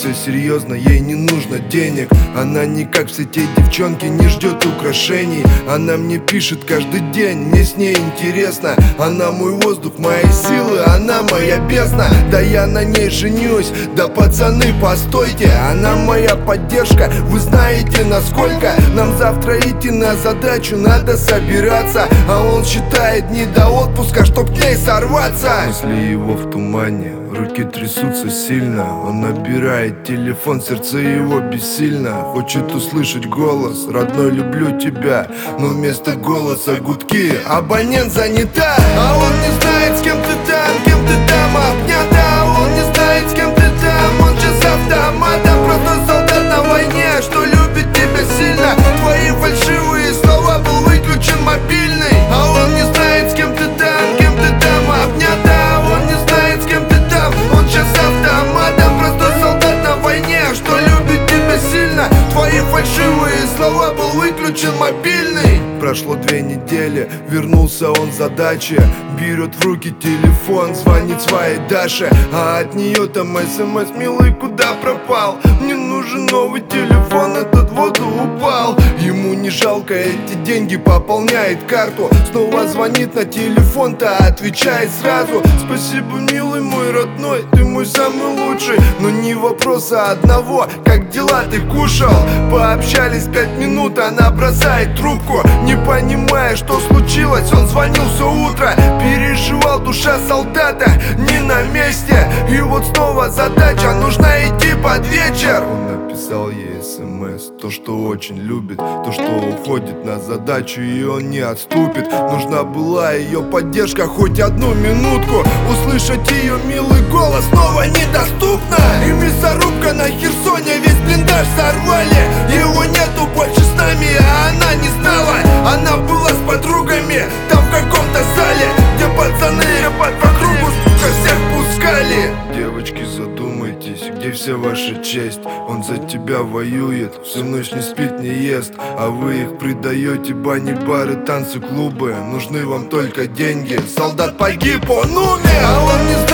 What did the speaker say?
все серьезно, ей не нужно денег. Она не как все те девчонки, не ждет украшений. Она мне пишет каждый день, мне с ней интересно. Она мой воздух, мои силы, она моя бездна. Да я на ней женюсь, да пацаны, постойте. Она моя поддержка, вы знаете насколько. Нам завтра идти на задачу, надо собираться. А он считает не до отпуска, чтоб к ней сорваться. Мысли его в тумане, руки трясутся сильно. Он набирает телефон, сердце его бессильно. Хочет услышать голос, родной, люблю тебя. Но вместо голоса гудки, абонент занята. А он не знает, с кем ты там, кем ты там обнята. Он не знает, с кем ты там, он же с автоматом. Просто солдат на войне, что любит тебя сильно. Твои фальшивые слова, был выключен мобильный. А он не знает, с кем ты там, кем ты там обнята. Он не знает, с кем ты там, он сейчас автоматом. Просто солдат на войне, что любит тебя сильно. Твои фальшивые слова, был выключен мобильный. Прошло 2 недели, вернулся он с задачи. Берет в руки телефон, звонит своей Даше. А от нее там смс: милый, куда пропал? Мне нужен новый телефон, этот в воду упал. Ему не жалко, эти деньги пополняет карту. Снова звонит на телефон-то, отвечает сразу: спасибо, милый мой родной, ты мой самый лучший. Но не вопроса одного, как дела, ты кушал? Пообщались 5 минут, она бросает трубку. Не понимая, что случилось, он звонил все утро. Переживал, душа солдата не на месте. И вот снова задача, нужно идти под вечер. Он написал ей смс: то, что очень любит, то, что уходит на задачу, и он не отступит. Нужна была ее поддержка, хоть 1 минутку. Услышать ее милый голос снова недоступно. И мясорубка на Херсоне, весь блиндаж сорвали. Его нету больше с нами, а она не знала. Она была с подругами, там в каком-то зале, где пацаны по кругу, сука, всех пускали. Девочки, задумайтесь, где вся ваша честь? Он за тебя воюет, всю ночь не спит, не ест. А вы их предаете, бани, бары, танцы, клубы. Нужны вам только деньги. Солдат погиб, он умер, а он не знает.